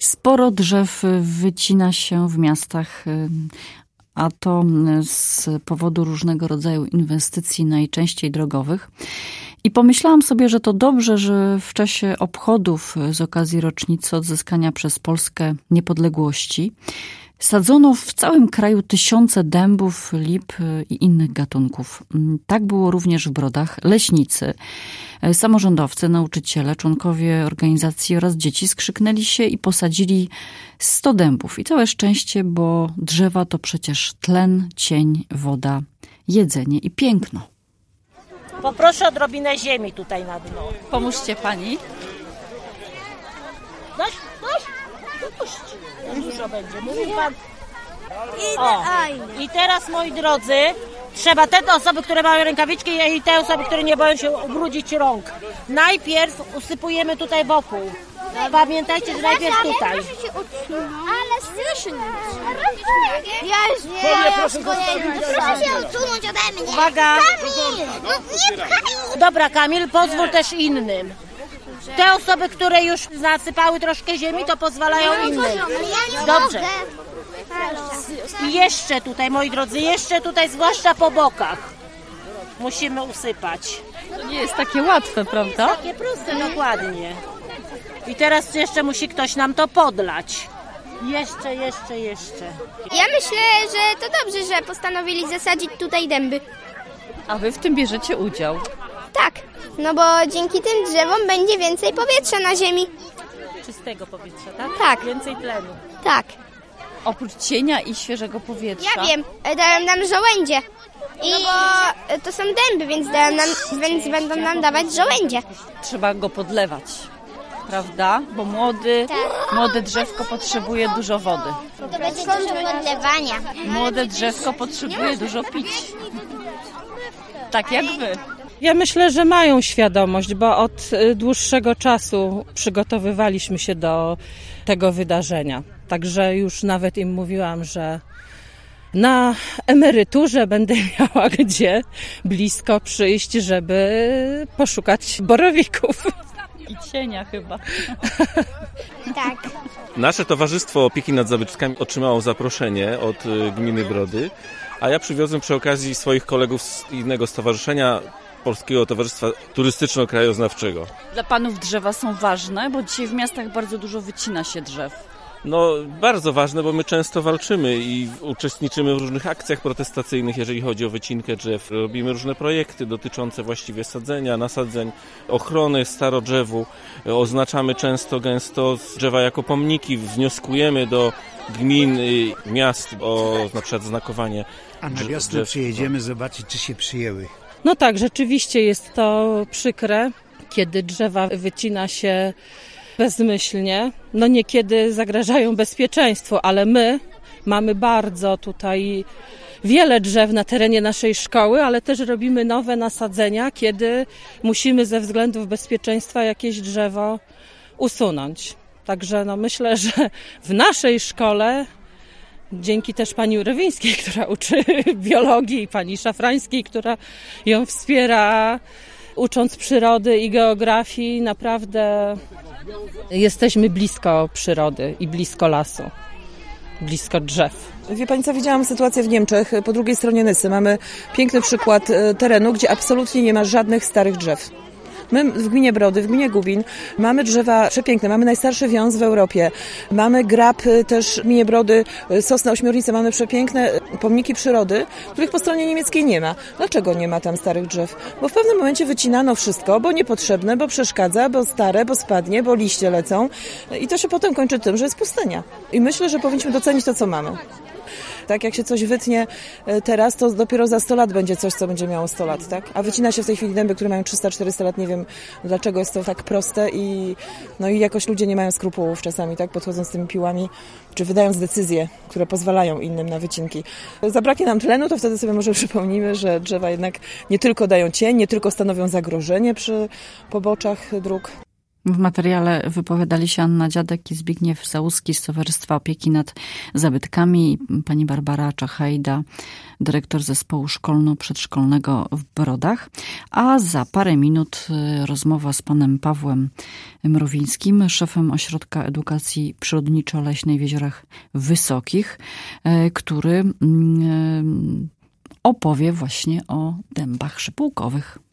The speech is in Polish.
Sporo drzew wycina się w miastach, a to z powodu różnego rodzaju inwestycji, najczęściej drogowych. I pomyślałam sobie, że to dobrze, że w czasie obchodów z okazji rocznicy odzyskania przez Polskę niepodległości sadzono w całym kraju tysiące dębów, lip i innych gatunków. Tak było również w Brodach. Leśnicy, samorządowcy, nauczyciele, członkowie organizacji oraz dzieci skrzyknęli się i posadzili 100 dębów. I całe szczęście, bo drzewa to przecież tlen, cień, woda, jedzenie i piękno. Poproszę odrobinę ziemi tutaj na dno. Pomóżcie pani. Dość? Dość. Dużo będzie. Mówi pan. I teraz, moi drodzy, trzeba te osoby, które mają rękawiczki i te osoby, które nie boją się ubrudzić rąk. Najpierw usypujemy tutaj wokół. Pamiętajcie, że najpierw tutaj. Ale strasznie. Proszę się odsunąć ode mnie. Uwaga. Kamil! No nie pchaj! Dobra, Kamil, pozwól też innym. Te osoby, które już nasypały troszkę ziemi, to pozwalają innym. Dobrze. I jeszcze tutaj, moi drodzy, jeszcze tutaj, zwłaszcza po bokach, musimy usypać. To nie jest takie łatwe, prawda? Takie proste, dokładnie. I teraz jeszcze musi ktoś nam to podlać. Jeszcze. Ja myślę, że to dobrze, że postanowili zasadzić tutaj dęby. A wy w tym bierzecie udział? Tak, no bo dzięki tym drzewom będzie więcej powietrza na ziemi. Czystego powietrza, tak? Tak. Więcej tlenu. Tak. Oprócz cienia i świeżego powietrza. Ja wiem, dają nam żołędzie. No bo to są dęby, więc będą nam dawać żołędzie. Trzeba go podlewać, prawda? Bo młode drzewko potrzebuje dużo wody. To będzie dużo podlewania. Młode drzewko potrzebuje dużo pić. Tak jak wy. Ja myślę, że mają świadomość, bo od dłuższego czasu przygotowywaliśmy się do tego wydarzenia. Także już nawet im mówiłam, że na emeryturze będę miała gdzie blisko przyjść, żeby poszukać borowików. I cienia chyba. Tak. Nasze Towarzystwo Opieki nad Zabytkami otrzymało zaproszenie od gminy Brody, a ja przywiozłem przy okazji swoich kolegów z innego stowarzyszenia, Polskiego Towarzystwa Turystyczno-Krajoznawczego. Dla panów drzewa są ważne, bo dzisiaj w miastach bardzo dużo wycina się drzew. No, bardzo ważne, bo my często walczymy i uczestniczymy w różnych akcjach protestacyjnych, jeżeli chodzi o wycinkę drzew. Robimy różne projekty dotyczące właściwie sadzenia, nasadzeń, ochrony starodrzewu. Oznaczamy często, gęsto drzewa jako pomniki. Wnioskujemy do gmin, miast o na przykład znakowanie A na wiosnę przyjedziemy zobaczyć, czy się przyjęły. No tak, rzeczywiście jest to przykre, kiedy drzewa wycina się bezmyślnie. No niekiedy zagrażają bezpieczeństwu, ale my mamy bardzo tutaj wiele drzew na terenie naszej szkoły, ale też robimy nowe nasadzenia, kiedy musimy ze względów bezpieczeństwa jakieś drzewo usunąć. Także no myślę, że w naszej szkole, dzięki też pani Urewińskiej, która uczy biologii, i pani Szafrańskiej, która ją wspiera, ucząc przyrody i geografii, naprawdę jesteśmy blisko przyrody i blisko lasu, blisko drzew. Wie pani co, widziałam sytuację w Niemczech, po drugiej stronie Nysy. Mamy piękny przykład terenu, gdzie absolutnie nie ma żadnych starych drzew. My w gminie Brody, w gminie Gubin mamy drzewa przepiękne, mamy najstarszy wiąz w Europie, mamy grab też w gminie Brody, sosnę ośmiornicę, mamy przepiękne pomniki przyrody, których po stronie niemieckiej nie ma. Dlaczego nie ma tam starych drzew? Bo w pewnym momencie wycinano wszystko, bo niepotrzebne, bo przeszkadza, bo stare, bo spadnie, bo liście lecą i to się potem kończy tym, że jest pustynia. I myślę, że powinniśmy docenić to, co mamy. Tak, jak się coś wytnie teraz, to dopiero za 100 lat będzie coś, co będzie miało 100 lat, tak? A wycina się w tej chwili dęby, które mają 300-400 lat, nie wiem dlaczego jest to tak proste i jakoś ludzie nie mają skrupułów czasami, tak? Podchodząc z tymi piłami, czy wydając decyzje, które pozwalają innym na wycinki. Zabraknie nam tlenu, to wtedy sobie może przypomnimy, że drzewa jednak nie tylko dają cień, nie tylko stanowią zagrożenie przy poboczach dróg. W materiale wypowiadali się Anna Dziadek i Zbigniew Załuski z Towarzystwa Opieki nad Zabytkami, pani Barbara Czachajda, dyrektor zespołu szkolno-przedszkolnego w Brodach. A za parę minut rozmowa z panem Pawłem Mrowińskim, szefem Ośrodka Edukacji Przyrodniczo-Leśnej w Jeziorach Wysokich, który opowie właśnie o dębach szypułkowych.